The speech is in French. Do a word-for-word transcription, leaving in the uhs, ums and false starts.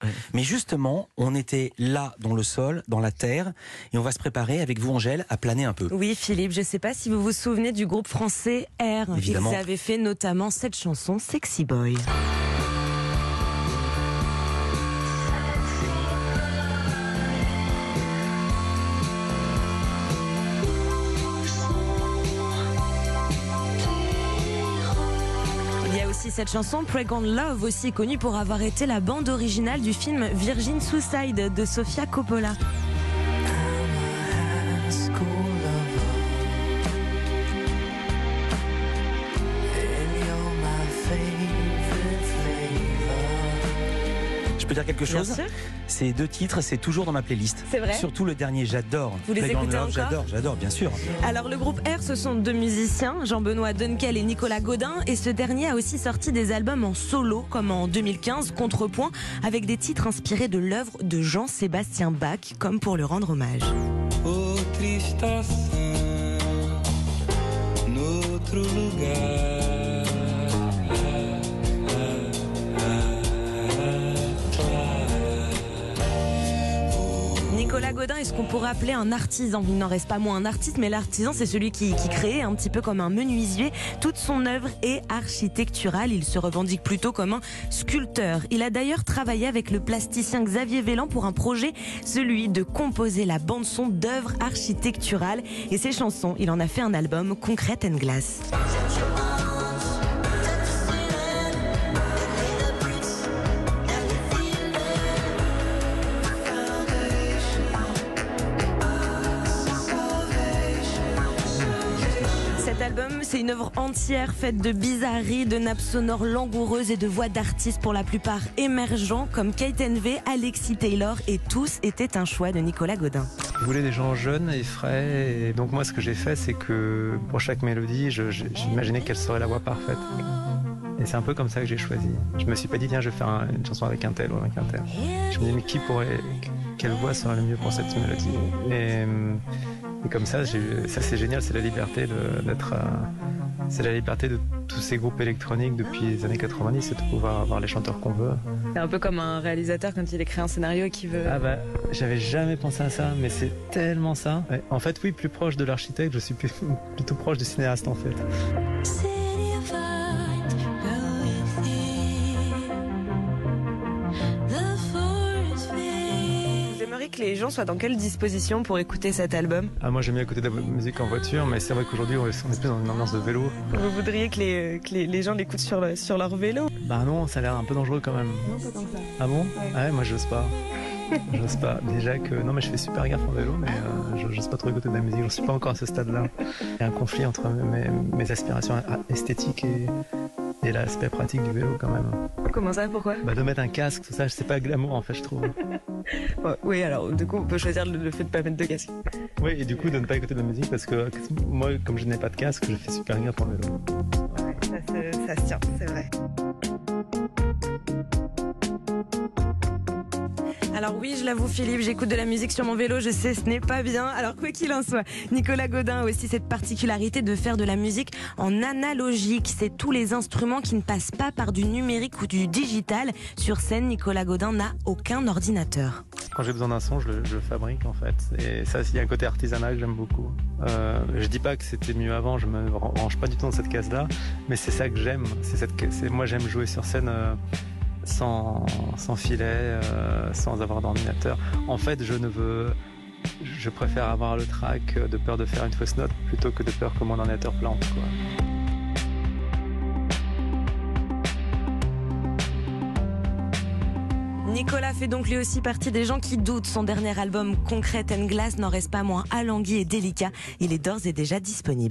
Ouais. Mais justement, on était là, dans le sol, dans la terre, et on va se préparer avec vous, Angèle, à planer un peu. Oui, Philippe, je ne sais pas si vous vous souvenez du groupe français R. Évidemment. Ils avaient fait notamment cette chanson Sexy Boy. Il y a aussi cette chanson Pregnant Love, aussi connue pour avoir été la bande originale du film Virgin Suicide de Sofia Coppola. Je peux dire quelque chose ? Ces deux titres, c'est toujours dans ma playlist. C'est vrai ? Surtout le dernier, j'adore. Vous les Playground écoutez Love, encore ? J'adore, j'adore, bien sûr. Alors le groupe R, ce sont deux musiciens, Jean-Benoît Dunkel et Nicolas Gaudin, et ce dernier a aussi sorti des albums en solo, comme en deux mille quinze, Contrepoint, avec des titres inspirés de l'œuvre de Jean-Sébastien Bach, comme pour lui rendre hommage. Outra estação, noutro lugar. Nicolas Gaudin est ce qu'on pourrait appeler un artisan. Il n'en reste pas moins un artiste, mais l'artisan, c'est celui qui, qui crée, un petit peu comme un menuisier. Toute son œuvre est architecturale. Il se revendique plutôt comme un sculpteur. Il a d'ailleurs travaillé avec le plasticien Xavier Vélan pour un projet, celui de composer la bande-son d'œuvres architecturales. Et ses chansons, il en a fait un album, Concrete and Glass. Cet album, c'est une œuvre entière faite de bizarreries, de nappes sonores langoureuses et de voix d'artistes pour la plupart émergents comme Kate Envy, Alexis Taylor, et tous étaient un choix de Nicolas Gaudin. Je voulais des gens jeunes et frais, et donc moi ce que j'ai fait, c'est que pour chaque mélodie, je, je, j'imaginais quelle serait la voix parfaite. Et c'est un peu comme ça que j'ai choisi. Je me suis pas dit, tiens, je vais faire un, une chanson avec un tel ou avec un tel. Je me dis, mais qui pourrait, quelle voix serait le mieux pour cette mélodie ? Et, et comme ça, j'ai, ça c'est génial, c'est la liberté de, d'être, euh, c'est la liberté de tous ces groupes électroniques depuis les années quatre-vingt-dix, c'est de pouvoir avoir les chanteurs qu'on veut. C'est un peu comme un réalisateur quand il écrit un scénario et qui veut... Ah bah, j'avais jamais pensé à ça, mais c'est tellement ça. Ouais. En fait, oui, plus proche de l'architecte, je suis plus, plutôt proche du cinéaste en fait. Que les gens soient dans quelle disposition pour écouter cet album ? Ah, moi j'aime bien écouter de la musique en voiture, mais c'est vrai qu'aujourd'hui on est plus dans une ambiance de vélo. Vous voudriez que les, que les, les gens l'écoutent sur, le, sur leur vélo ? Bah non, ça a l'air un peu dangereux quand même. Non, pas tant que ça. Ah bon ? Ouais, ouais, moi j'ose pas. J'ose pas. Déjà que. Non, mais je fais super gaffe en vélo, mais euh, j'ose pas trop écouter de la musique. J'en suis pas encore à ce stade-là. Il y a un conflit entre mes, mes aspirations esthétiques et. Et l'aspect pratique du vélo quand même. Comment ça, pourquoi ? Bah de mettre un casque, tout ça, c'est pas glamour en fait, je trouve. Ouais, oui, alors du coup on peut choisir le, le fait de pas mettre de casque. Oui, et du coup de ne pas écouter de la musique parce que moi, comme je n'ai pas de casque, je fais super gaffe en vélo. Ouais, ça, se, ça se tient, c'est vrai. Alors oui, je l'avoue Philippe, j'écoute de la musique sur mon vélo, je sais, ce n'est pas bien. Alors quoi qu'il en soit, Nicolas Gaudin a aussi cette particularité de faire de la musique en analogique. C'est tous les instruments qui ne passent pas par du numérique ou du digital. Sur scène, Nicolas Gaudin n'a aucun ordinateur. Quand j'ai besoin d'un son, je le, je le fabrique en fait. Et ça, il y a un côté artisanal que j'aime beaucoup. Euh, je dis pas que c'était mieux avant, je me range pas du tout dans cette case-là, mais c'est ça que j'aime. C'est cette, c'est, moi j'aime jouer sur scène... Euh, Sans, sans filet, euh, sans avoir d'ordinateur. En fait, je ne veux... Je préfère avoir le track de peur de faire une fausse note plutôt que de peur que mon ordinateur plante, quoi. Nicolas fait donc lui aussi partie des gens qui doutent. Son dernier album Concrete and Glass n'en reste pas moins alangui et délicat. Il est d'ores et déjà disponible.